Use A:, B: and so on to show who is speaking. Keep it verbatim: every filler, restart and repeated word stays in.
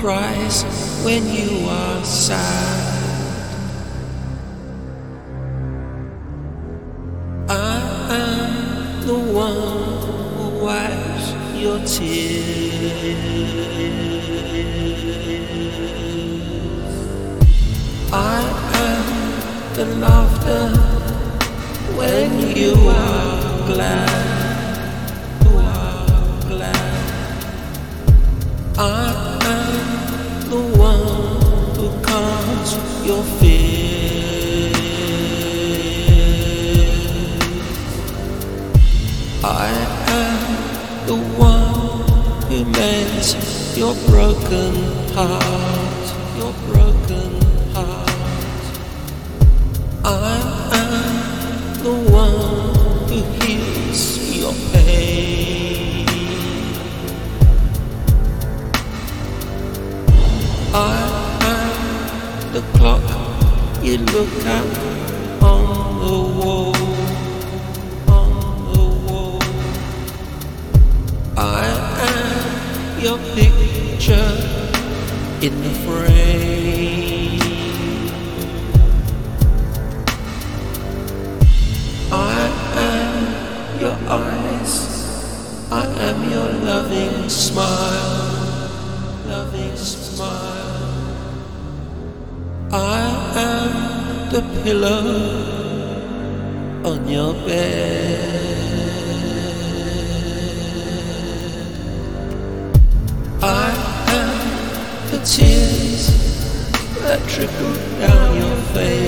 A: cries when you are sad. I am the one who wipes your tears. I am the laughter when you are glad. You are glad. I am the one who calms your fears. I am the one who mends your broken heart, your broken heart. I am the one who heals your pain. I am the clock you look at on the wall, on the wall. I am your picture in the frame. I am your eyes, I am your loving smile, loving smile. I am the pillow on your bed. I am the tears that trickle down your face.